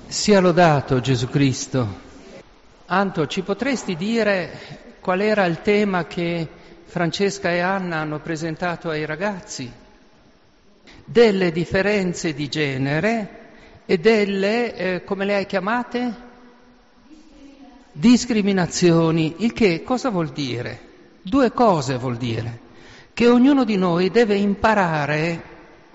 Sia lodato Gesù Cristo. Anto, ci potresti dire qual era il tema che Francesca e Anna hanno presentato ai ragazzi? Delle differenze di genere e delle, come le hai chiamate? Discriminazioni. Il che cosa vuol dire? Due cose vuol dire. Che ognuno di noi deve imparare.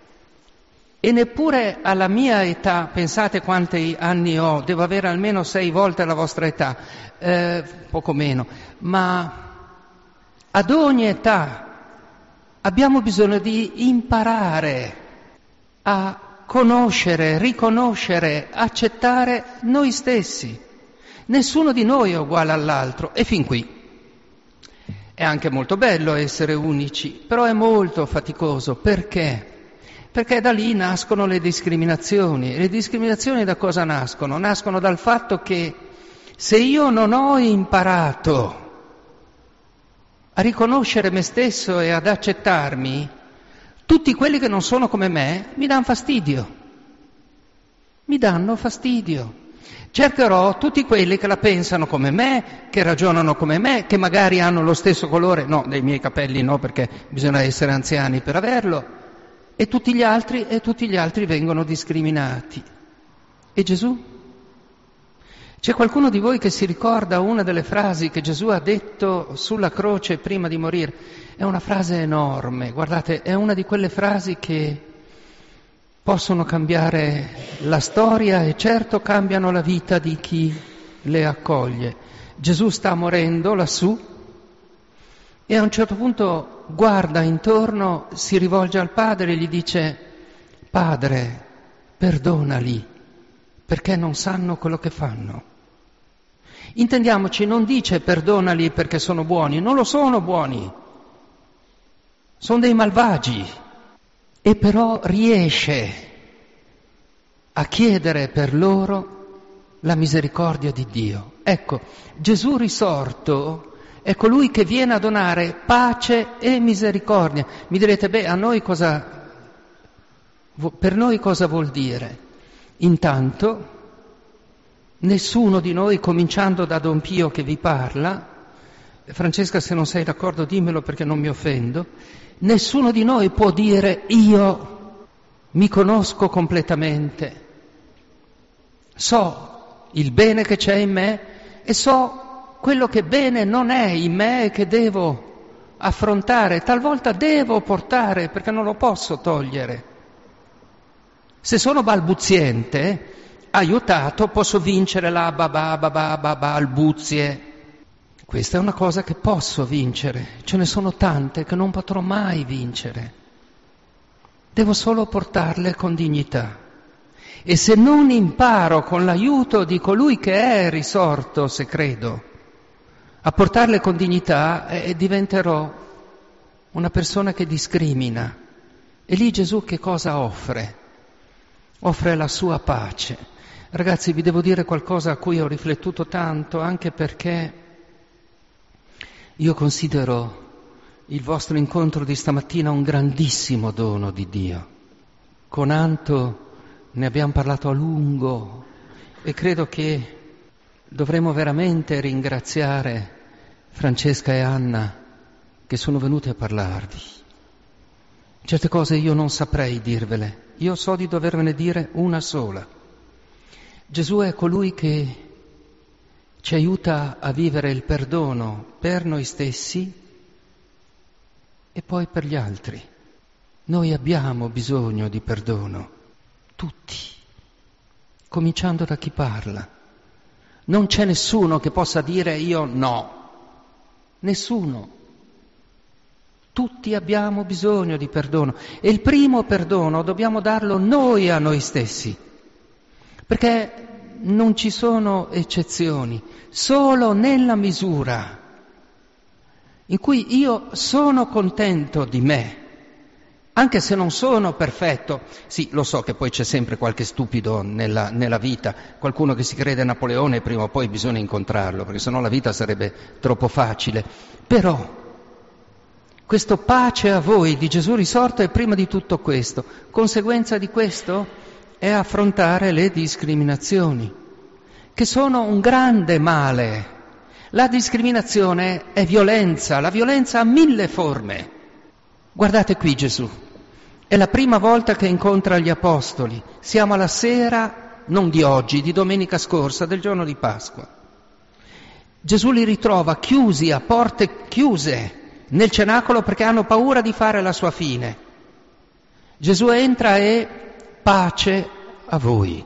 E neppure alla mia età, pensate quanti anni ho, devo avere almeno 6 volte la vostra età, poco meno, ma ad ogni età abbiamo bisogno di imparare a conoscere, riconoscere, accettare noi stessi. Nessuno di noi è uguale all'altro, e fin qui. È anche molto bello essere unici, però è molto faticoso. Perché? Perché da lì nascono le discriminazioni. E le discriminazioni da cosa nascono? Nascono dal fatto che se io non ho imparato a riconoscere me stesso e ad accettarmi, tutti quelli che non sono come me mi danno fastidio. Mi danno fastidio. Cercherò tutti quelli che la pensano come me, che ragionano come me, che magari hanno lo stesso colore, no, dei miei capelli no, perché bisogna essere anziani per averlo, e tutti gli altri vengono discriminati. E Gesù? C'è qualcuno di voi che si ricorda una delle frasi che Gesù ha detto sulla croce prima di morire? È una frase enorme, guardate, è una di quelle frasi che possono cambiare la storia e certo cambiano la vita di chi le accoglie. Gesù sta morendo lassù e a un certo punto guarda intorno, si rivolge al Padre e gli dice: Padre, perdonali, perché non sanno quello che fanno. Intendiamoci, non dice perdonali perché sono buoni, non lo sono buoni, sono dei malvagi, e però riesce a chiedere per loro la misericordia di Dio. Ecco, Gesù risorto è colui che viene a donare pace e misericordia. Mi direte, per noi cosa vuol dire? Intanto, nessuno di noi, cominciando da Don Pio che vi parla, Francesca, se non sei d'accordo dimmelo perché non mi offendo, nessuno di noi può dire io mi conosco completamente, so il bene che c'è in me e so quello che bene non è in me e che devo affrontare, talvolta devo portare perché non lo posso togliere. Se sono balbuziente, aiutato, posso vincere la balbuzie. Questa è una cosa che posso vincere, ce ne sono tante che non potrò mai vincere. Devo solo portarle con dignità. E se non imparo con l'aiuto di colui che è risorto, se credo, a portarle con dignità, diventerò una persona che discrimina. E lì Gesù che cosa offre? Offre la sua pace. Ragazzi, vi devo dire qualcosa a cui ho riflettuto tanto, anche perché io considero il vostro incontro di stamattina un grandissimo dono di Dio. Con Anto ne abbiamo parlato a lungo e credo che dovremmo veramente ringraziare Francesca e Anna che sono venute a parlarvi. Certe cose io non saprei dirvele, io so di dovervene dire una sola. Gesù è colui che ci aiuta a vivere il perdono per noi stessi e poi per gli altri. Noi abbiamo bisogno di perdono, tutti, cominciando da chi parla. Non c'è nessuno che possa dire io no, nessuno. Tutti abbiamo bisogno di perdono e il primo perdono dobbiamo darlo noi a noi stessi, perché non ci sono eccezioni, solo nella misura in cui io sono contento di me, anche se non sono perfetto. Sì, lo so che poi c'è sempre qualche stupido nella vita, qualcuno che si crede Napoleone e prima o poi bisogna incontrarlo, perché sennò la vita sarebbe troppo facile. Però questo pace a voi di Gesù risorto è prima di tutto questo. Conseguenza di questo? è affrontare le discriminazioni, che sono un grande male. La discriminazione è violenza, la violenza ha 1000 forme. Guardate qui Gesù, è la prima volta che incontra gli apostoli, siamo alla sera, non di oggi, di domenica scorsa, del giorno di Pasqua. Gesù li ritrova chiusi, a porte chiuse, nel cenacolo perché hanno paura di fare la sua fine. Gesù entra e pace a voi.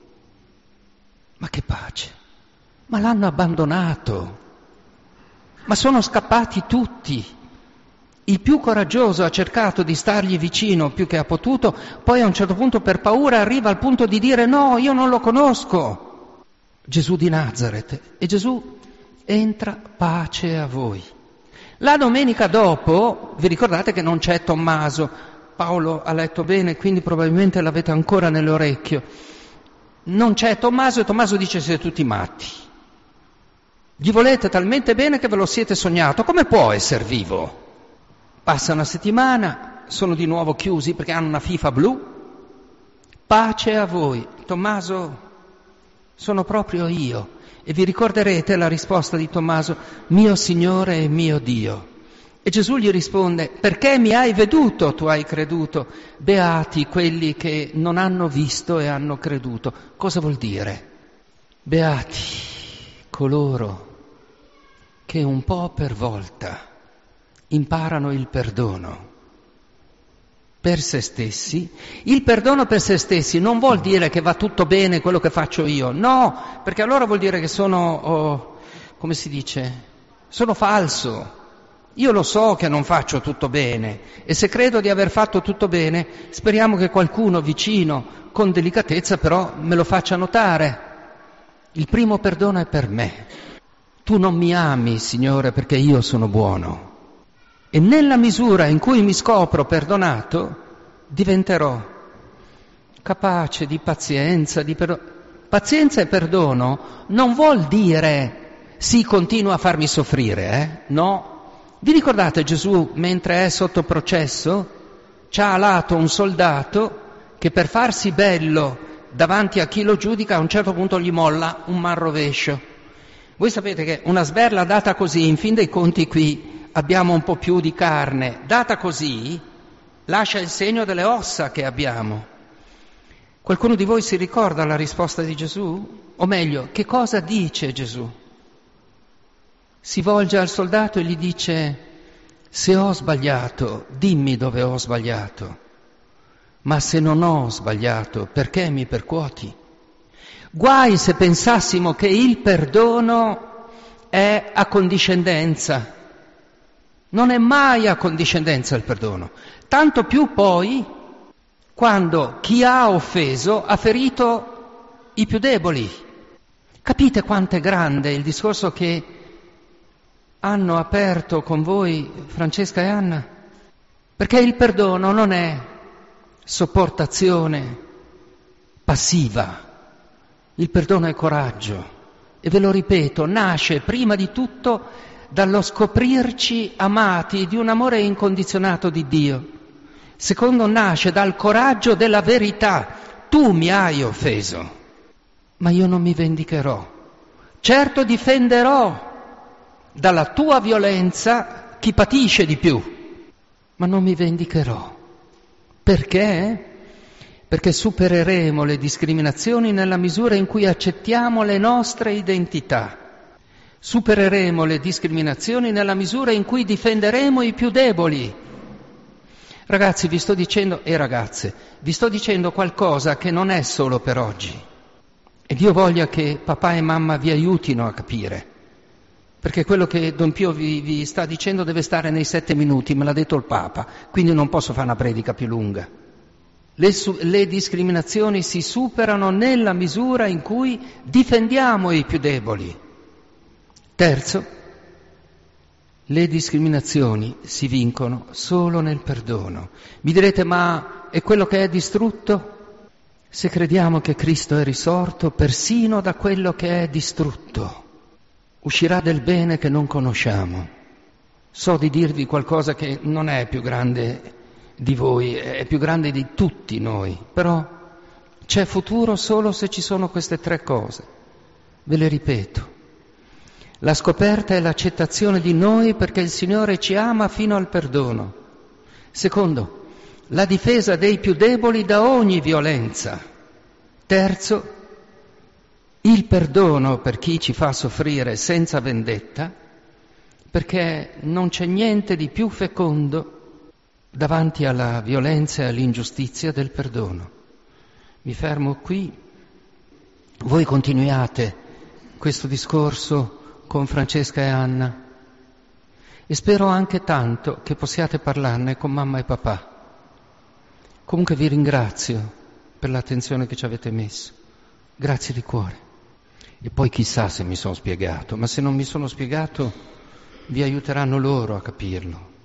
Ma che pace? Ma l'hanno abbandonato, ma sono scappati tutti. Il più coraggioso ha cercato di stargli vicino più che ha potuto, poi a un certo punto per paura arriva al punto di dire no, io non lo conosco. Gesù di Nazaret. E Gesù entra, pace a voi. La domenica dopo, vi ricordate che non c'è Tommaso, Paolo ha letto bene, quindi probabilmente l'avete ancora nell'orecchio. Non c'è Tommaso e Tommaso dice siete tutti matti. Gli volete talmente bene che ve lo siete sognato, come può essere vivo? Passa una settimana, sono di nuovo chiusi perché hanno una FIFA blu. Pace a voi. Tommaso, sono proprio io. E vi ricorderete la risposta di Tommaso, mio Signore e mio Dio. E Gesù gli risponde, perché mi hai veduto, tu hai creduto. Beati quelli che non hanno visto e hanno creduto. Cosa vuol dire? Beati coloro che un po' per volta imparano il perdono per se stessi. Il perdono per se stessi non vuol dire che va tutto bene quello che faccio io, no, perché allora vuol dire che sono, come si dice, sono falso. Io lo so che non faccio tutto bene e se credo di aver fatto tutto bene, speriamo che qualcuno vicino, con delicatezza però, me lo faccia notare. Il primo perdono è per me. Tu non mi ami, Signore, perché io sono buono. E nella misura in cui mi scopro perdonato, diventerò capace di pazienza, Pazienza e perdono non vuol dire sì, continua a farmi soffrire, no. Vi ricordate Gesù, mentre è sotto processo, ci ha alato un soldato che per farsi bello davanti a chi lo giudica a un certo punto gli molla un manrovescio. Voi sapete che una sberla data così, in fin dei conti qui abbiamo un po' più di carne, data così lascia il segno delle ossa che abbiamo. Qualcuno di voi si ricorda la risposta di Gesù? O meglio, che cosa dice Gesù? Si volge al soldato e gli dice, se ho sbagliato, dimmi dove ho sbagliato, ma se non ho sbagliato, perché mi percuoti? Guai se pensassimo che il perdono è accondiscendenza. Non è mai accondiscendenza il perdono, tanto più poi quando chi ha offeso ha ferito i più deboli. Capite quanto è grande il discorso che hanno aperto con voi Francesca e Anna? Perché il perdono non è sopportazione passiva, il perdono è coraggio e ve lo ripeto, nasce prima di tutto dallo scoprirci amati di un amore incondizionato di Dio. Secondo, nasce dal coraggio della verità. Tu mi hai offeso, ma io non mi vendicherò. Certo difenderò dalla tua violenza chi patisce di più, ma non mi vendicherò. Perché? Perché supereremo le discriminazioni nella misura in cui accettiamo le nostre identità. Supereremo le discriminazioni nella misura in cui difenderemo i più deboli. Ragazzi, vi sto dicendo, e ragazze, vi sto dicendo qualcosa che non è solo per oggi. E Dio voglia che papà e mamma vi aiutino a capire. Perché quello che Don Pio vi sta dicendo deve stare nei 7 minuti, me l'ha detto il Papa, quindi non posso fare una predica più lunga. Le discriminazioni si superano nella misura in cui difendiamo i più deboli. Terzo, le discriminazioni si vincono solo nel perdono. Mi direte, ma è quello che è distrutto? Se crediamo che Cristo è risorto, persino da quello che è distrutto uscirà del bene che non conosciamo. So di dirvi qualcosa che non è più grande di voi, è più grande di tutti noi, però C'è futuro solo se ci sono queste 3 cose. Ve le ripeto. La scoperta è l'accettazione di noi perché il Signore ci ama fino al perdono. Secondo, la difesa dei più deboli da ogni violenza. Terzo, il perdono per chi ci fa soffrire senza vendetta, perché non c'è niente di più fecondo davanti alla violenza e all'ingiustizia del perdono. Mi fermo qui, voi continuiate questo discorso con Francesca e Anna e spero anche tanto che possiate parlarne con mamma e papà. Comunque vi ringrazio per l'attenzione che ci avete messo, grazie di cuore. E poi chissà se mi sono spiegato, ma se non mi sono spiegato vi aiuteranno loro a capirlo.